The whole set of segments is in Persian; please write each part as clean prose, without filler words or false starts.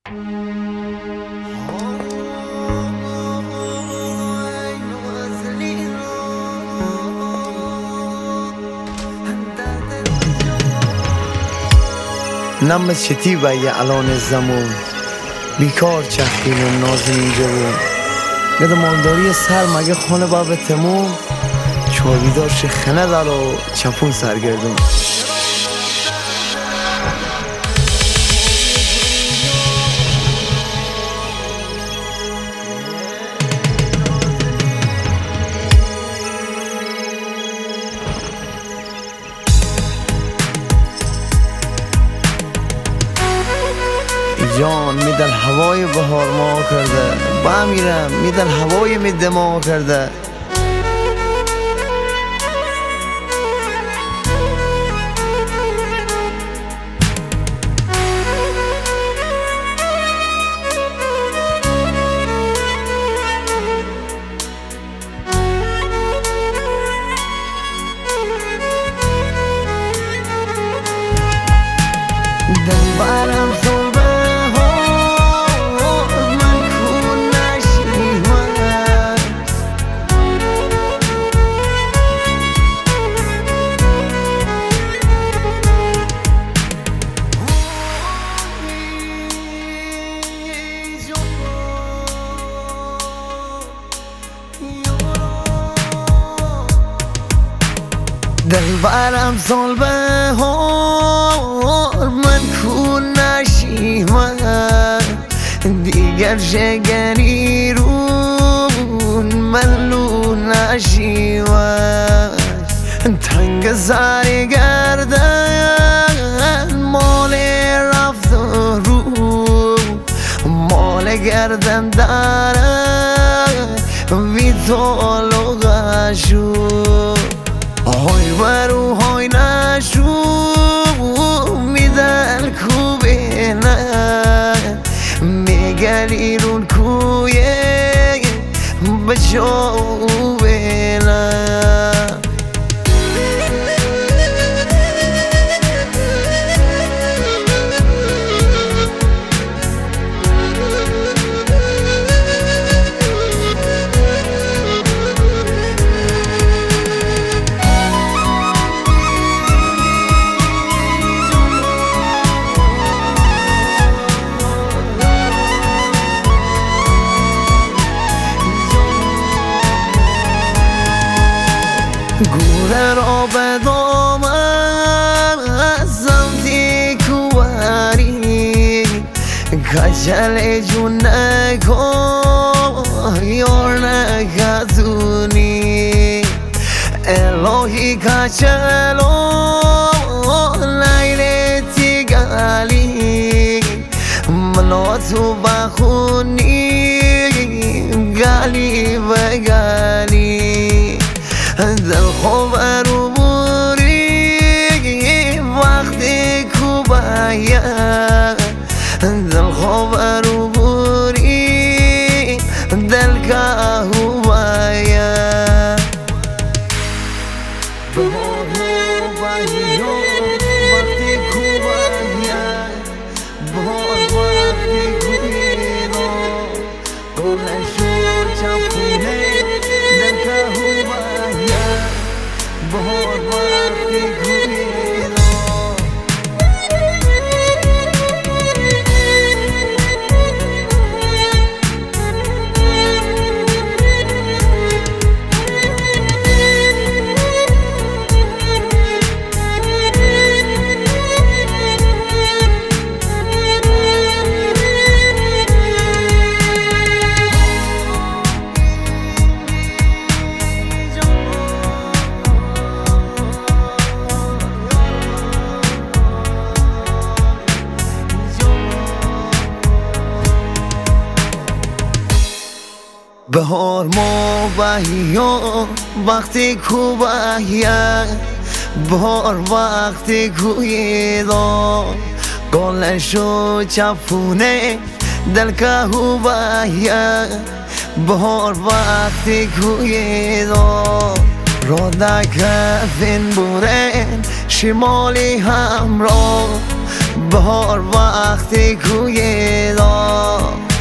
نم چتی بایه الان زمون بیکار چختین و نازنین جوون یاد مالداری سر مگه خانه باب تموم چاویدار خنه دار و چپون سرگردون جان میدل هوای بهار ما کرده با میرم میدل هوای می دماغ کرده دل برم دل برم سال بهار من کو نشیمم دیگر شگری رون ملو نشیمم تنگ سر گردن مال رفت رو مال گردن دارم وی طالو غشو های برو های نشو میدل کوبه نه میگلی رون کویه بچوبه نه گوره را به دامن از سمتی کواری کچل جون نکن یار نکتونی الهی کچلو لیلتی گلی منا تو بخونی گلی به گلی دل خوب رو بوری وقتی کو باید دل خوب رو بوری دل که باید بهار باید وقتی کو باید بهار وقتی کویدو گلشو چپونه دل که بهار وقتی کویدو بهار ما باید وقتی کو باید بهار وقتی کویدو گلشو چپونه دل که باید بهار وقتی کویدو رودک فین بورن شمالی همراه بهار وقتی کویدو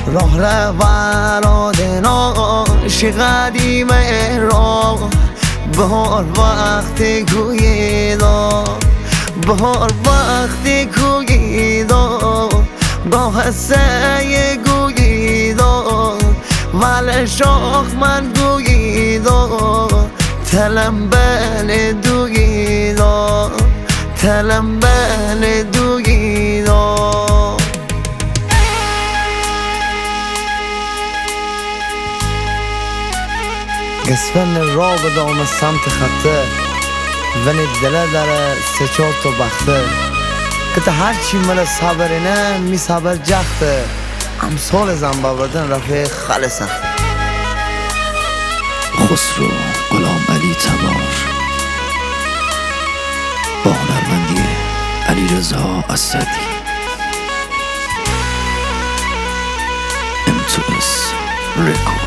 راه رهبران ناش قدیم راه بهار وقت گویدا بهار وقت گویدا با حسه گویدا ول شاخ من گویدا تلم بل دویدا تلم بل دویدا قسفن را بدام سمت خطه ونی دله داره سه چار تا بخته که تا هرچی مل صبرینه می صبر جخته امثال زن بابردن رفیق خل سخته. خسرو غلام علی تبار با هنرمندی علیرضا اسدی M2S Records.